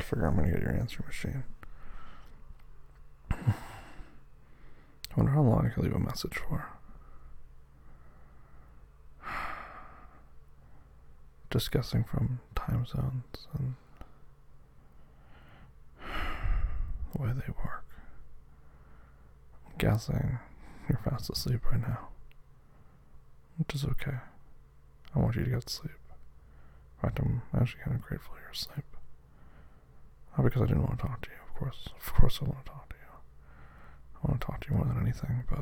figure I'm gonna get your answering machine. I wonder how long I can leave a message for. Just guessing from time zones and the way they work. I'm guessing you're fast asleep right now, which is okay. I want you to get sleep. In fact, I'm actually kind of grateful you're asleep. Not because I didn't want to talk to you, of course. Of course I want to talk to you. I want to talk to you more than anything, but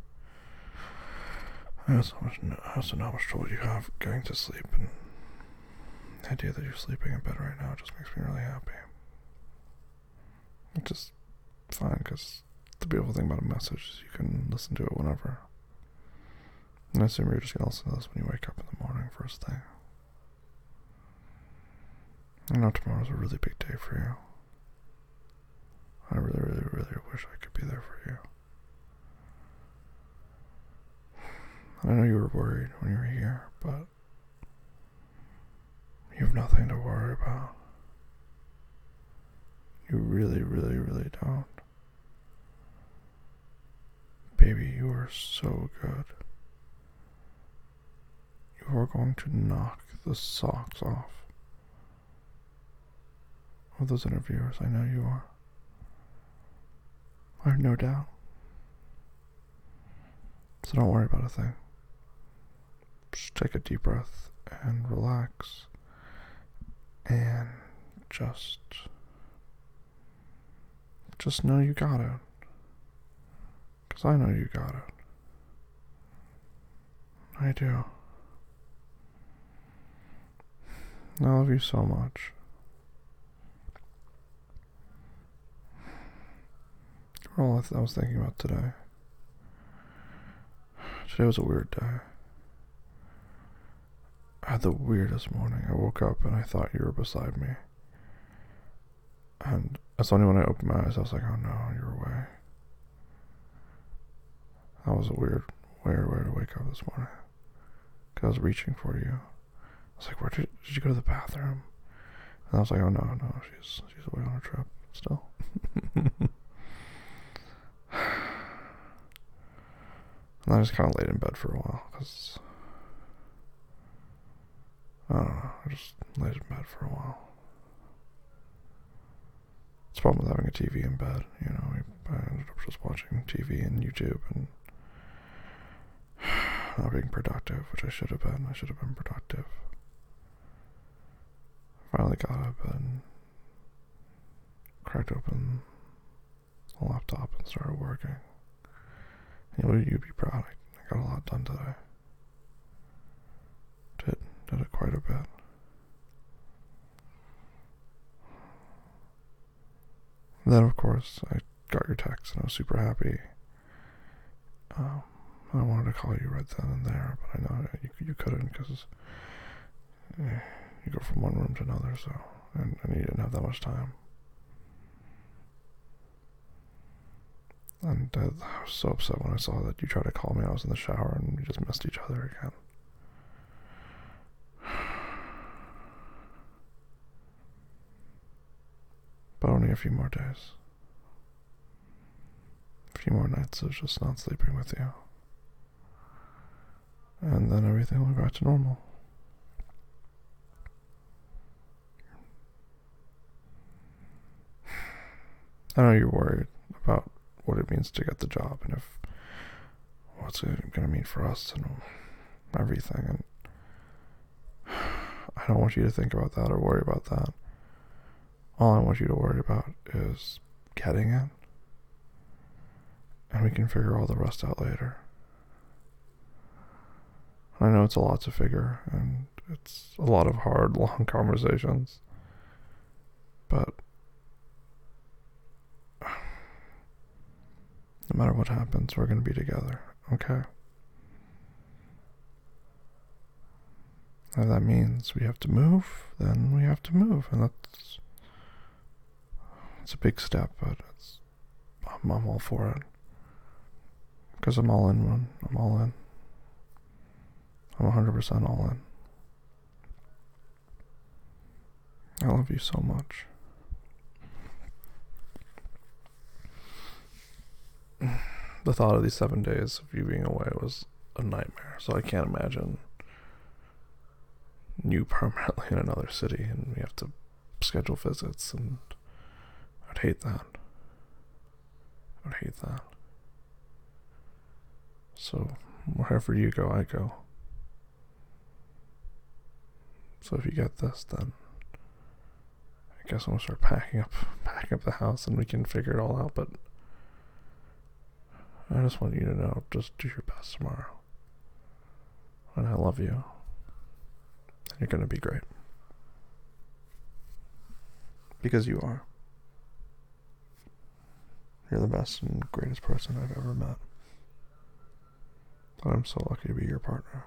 I also know how much trouble you have getting to sleep, and the idea that you're sleeping in bed right now just makes me really happy. It's just fine, because the beautiful thing about a message is you can listen to it whenever. And I assume you're just going to listen to this when you wake up in the morning, first thing. I know tomorrow's a really big day for you. I really, really, really wish I could be there for you. I know you were worried when you were here, but you have nothing to worry about. You really, really, really don't. Baby, you are so good. You are going to knock the socks off of those interviewers. I know you are. I have no doubt. So don't worry about a thing. Just take a deep breath and relax. And just know you got it. Because I know you got it. I do. I love you so much. All I was thinking about today. Today was a weird day. I had the weirdest morning. I woke up and I thought you were beside me. And that's only when I opened my eyes, I was like, oh no, you're away. That was a weird way to wake up this morning. Because I was reaching for you. I was like, where did you go to the bathroom? And I was like, oh no, she's away on a trip still. And I just kind of laid in bed for a while, because I don't know, I just laid in bed for a while. It's the problem with having a TV in bed, I ended up just watching TV and YouTube and not being productive, which I should have been. I should have been productive. Finally got out of bed and cracked open the laptop and started working. You'd be proud. I got a lot done today. Did it quite a bit. And then, of course, I got your text and I was super happy. I wanted to call you right then and there, but I know you couldn't, because you go from one room to another, so and you didn't have that much time. And I was so upset when I saw that you tried to call me. I was in the shower and we just missed each other again. But only a few more days. A few more nights of just not sleeping with you. And then everything will go back to normal. I know you're worried about what it means to get the job and if what's it going to mean for us and everything. And I don't want you to think about that or worry about that. All I want you to worry about is getting it, and we can figure all the rest out later. I know it's a lot to figure, and it's a lot of hard, long conversations, but no matter what happens, we're going to be together, okay? If that means we have to move, then we have to move, and it's a big step, but I'm all for it. Because I'm all in, man. I'm all in. I'm 100% all in. I love you so much. the thought of these 7 days of you being away was a nightmare. So I can't imagine you permanently in another city and we have to schedule visits, and I'd hate that. I'd hate that. So wherever you go, I go. So if you get this, then I guess I'm gonna start packing up the house, and we can figure it all out. But I just want you to know, just do your best tomorrow. And I love you. And you're gonna be great. Because you are. You're the best and greatest person I've ever met. And I'm so lucky to be your partner.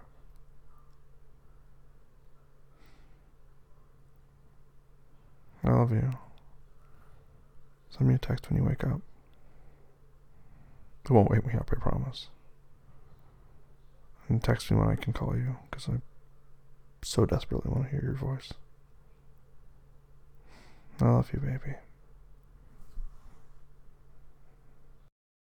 I love you. Send me a text when you wake up. It won't wake me up, I promise. And text me when I can call you, because I so desperately want to hear your voice. I love you, baby.